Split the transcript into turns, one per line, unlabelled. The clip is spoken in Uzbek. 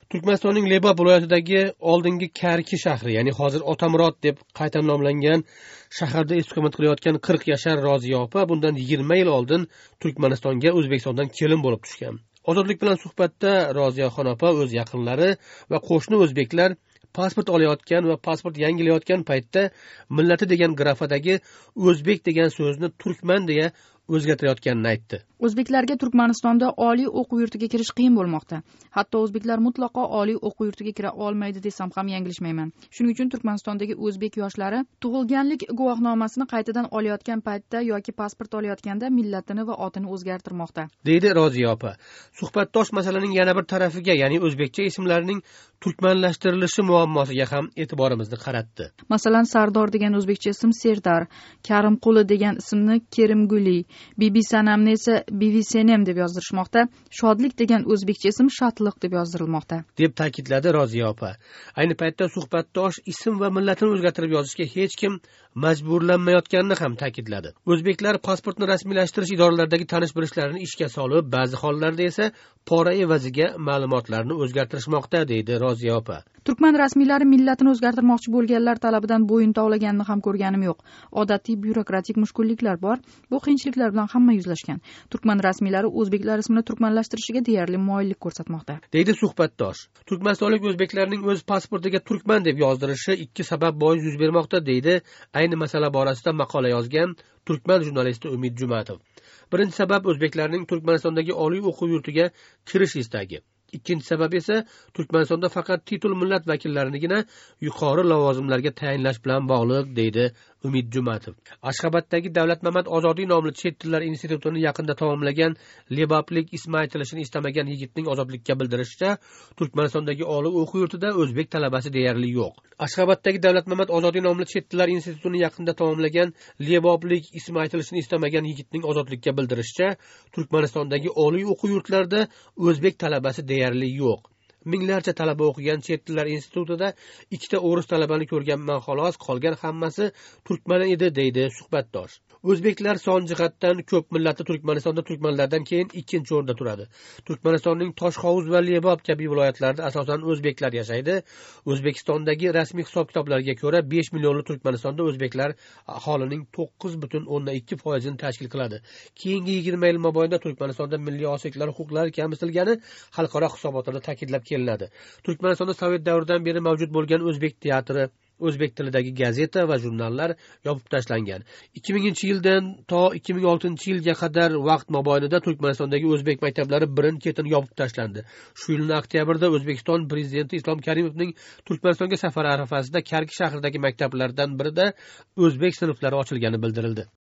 Turkmanistonning Lebap viloyatidagi oldingi Karki shahri, ya'ni hozir Otamurod deb qayta nomlangan shaharda istiqomat qilayotgan 40 yashar Roziya opa bundan 20 yil oldin Turkmanistonga O'zbekistondan kelin bo'lib tushgan. Ozodlik bilan suhbatda Roziyaxon opa o'z yaqinlari va qo'shni o'zbeklar pasport olayotgan va pasport yangilayotgan paytda millati degan grafadagi o'zbek degan so'zni turkman deya o'zgartirayotganini aytdi.
O'zbeklarga Turkmanistonda oliy o'quv yurtiga kirish qiyin bo'lmoqda. Hatto o'zbeklar mutlaqo oliy o'quv yurtiga kira olmaydi desam ham yanglishmayman. Shuning uchun Turkmanistondagi o'zbek yoshlari tug'ilganlik guvohnomasini qaytadan olayotgan paytda yoki pasport olayotganda millatini va otini o'zgartirmoqda,
deydi Roziya opa. Suhbatdosh masalaning yana bir tarafiga, ya'ni o'zbekcha ismlarning turkmanlashtirilishi muammosiga ham e'tiborimizni qaratdi.
Masalan, Sardor degan o'zbekcha ism Serdar, Karimquli degan ismni Kerimguli, Bibi Sanamni esa Bibi Senem deb yozdirishmoqda, Shodlik degan o'zbekcha ism Shatliq deb yozdirilmoqda,
deb ta'kidladi Roziya opa. Ayni paytda suhbatdosh ism va millatini o'zgartirib yozishga hech kim majburlanmayotganini ham ta'kidladi. O'zbeklar pasportni rasmiylashtirish idoralaridagi tanish-bilishlarini ishga solib, ba'zi hollarda esa pora evaziga ma'lumotlarni o'zgartirishmoqda, deydi Roziya opa.
Turkman rasmiylari millatini o'zgartirmoqchi bo'lganlar talabidan bo'yin tovlaganini ham ko'rganim yo'q. Odatiy byurokratik mushkulliklar bor. Bu qiyinchiliklar bilan hamma yuzlashgan. Turkman rasmiylari o'zbeklar ismini turkmanlashtirishiga deyarli moyillik ko'rsatmoqda,
deydi suhbatdosh. Turkmanistonlik o'zbeklarning o'z pasportiga turkman deb yozdirishi ikki sabab bois yuz bermoqda, deydi ayni masala borasida maqola yozgan turkman jurnalisti Umid Jumatov. Birinchi sabab o'zbeklarning Turkmanistondagi oliy o'quv yurtiga kirish istagi. Ikkinchi sabab esa Turkmanistonda faqat titul millat vakillarinigina yuqori lavozimlarga tayinlash bilan bog'liq, deydi Umid Jumatov. Ashxoboddagi Davlat Mamad Ozodiy nomli chet tillar institutini yaqinda tamomlagan lebaplik ismi aytilishini istamagan yigitning ozodlikka bildirishicha, Turkmanistondagi oliy o'quv yurtida o'zbek talabasi deyarli yo'q. Ashxoboddagi Davlat Mamad Ozodiy nomli chet tillar institutini yaqinda tamomlagan lebaplik ismi aytilishini istamagan yigitning ozodlikka bildirishicha, Turkmanistondagi oliy o'quv yurtlarida o'zbek talabasi deyarli yo'q. Minglarcha talaba o'qigan chet tillar institutida ikkita o'ris talabani ko'rganman xolos, qolgan hammasi turkman edi, deydi suhbatdosh. O'zbeklar son jihatdan ko'p millatli Turkmanistonda turkmanlardan keyin ikkinchi o'rinda turadi. Turkmanistonning Toshhovuz va Lebap kabi viloyatlarida asosan o'zbeklar yashaydi. O'zbekistondagi rasmiy hisob-kitoblarga ko'ra 5 millionli Turkmanistonda o'zbeklar aholining 9,2% ni tashkil qiladi. Keyingi 20 yil mobaynida Turkmanistonda milliy osiyliklar huquqlari kamsitilgani xalqaro hisobotlarda ta'kidlab kelinadi. Turkmanistonda Sovet davridan beri mavjud bo'lgan o'zbek teatri, o'zbek tilidagi gazeta va jurnallar yopib tashlangan. 2000-yildan to 2006-yilga qadar vaqt mobaynida Turkmanistondagi o'zbek maktablari birin-ketin yopib tashlandi. Shu yilning oktyabrida O'zbekiston prezidenti Islom Karimovning Turkmanistonga safari arafasida Karki shahridagi maktablardan birida o'zbek sinflari ochilgani bildirildi.